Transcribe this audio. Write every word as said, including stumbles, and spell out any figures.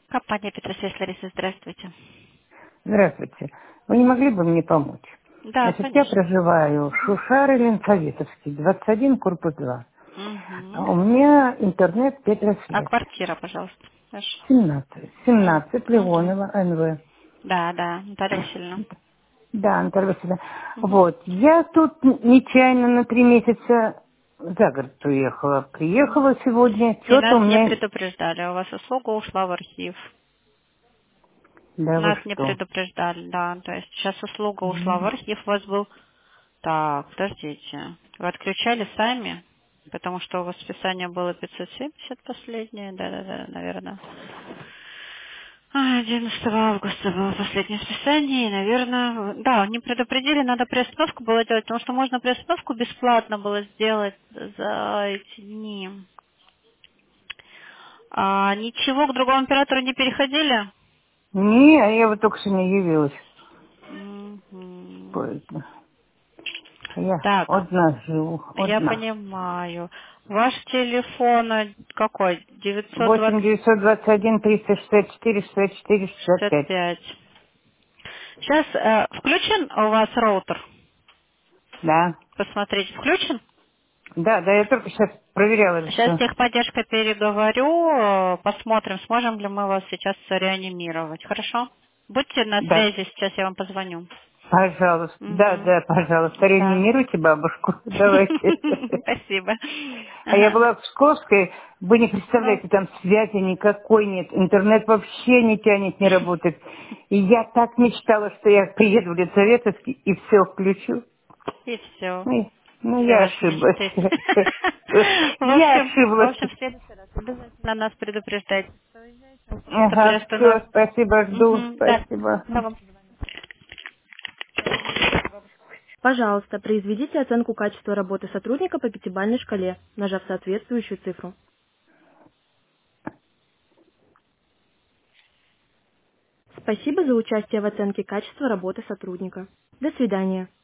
Компания Петросвязь, Лариса, здравствуйте. Здравствуйте. Вы не могли бы мне помочь? Да, Значит, я конечно. проживаю в Шушары, Ленсоветовский, двадцать один, корпус два. А Угу. у меня интернет А Петросвязь. квартира, пожалуйста. Хорошо. семнадцать. семнадцать, Угу. Леонова, эн вэ. Да, да, Наталья Васильевна. Да, Наталья Васильевна. Угу. Вот, я тут н- нечаянно на три месяца за город уехала. Приехала сегодня, И что-то нас у не меня... предупреждали. У вас услуга ушла в архив. Да вы Нас не что? предупреждали, да. То есть сейчас услуга ушла в архив. У вас был... Так, подождите. Вы отключали сами? Потому что у вас списание было пятьсот семьдесят последнее. Да-да-да, наверное. А, одиннадцатого августа было последнее списание, и, наверное, да, не предупредили, надо приостановку было делать, потому что можно приостановку бесплатно было сделать за эти дни. А, ничего к другому оператору не переходили? Не, я вот только что не явилась. Мгм. Поэтому я Так, одна живу, я одна. понимаю. Ваш телефон э, какой? восемь девятьсот двадцать девятьсот двадцать один триста шестьдесят четыре шестьдесят четыре шестьдесят шестьдесят пять. пять. Сейчас э, включен у вас роутер? Да. Посмотрите, включен? Да, да, я только сейчас проверяла это Сейчас с все. техподдержкой переговорю, э, посмотрим, сможем ли мы вас сейчас реанимировать. Хорошо? Будьте на Да, связи, сейчас я вам позвоню. пожалуйста. Да, Угу. да, пожалуйста, Да. реанимируйте бабушку. Давайте. Спасибо. А я Ага. была в Псковской, вы не Ну, представляете, там связи никакой нет, интернет вообще не тянет, не работает. И я так мечтала, что я приеду в Лицеветовский и все включу. и все. Ну, ну, Все я ваши ошиблась. мечты. В Я общем, в ошиблась. общем, в следующий раз обязательно нас предупреждайте. Просто Ага, все, приостановку. спасибо, жду, Угу. Да. спасибо. Я вам Пожалуйста, произведите оценку качества работы сотрудника по пятибалльной шкале, нажав соответствующую цифру. Спасибо за участие в оценке качества работы сотрудника. До свидания.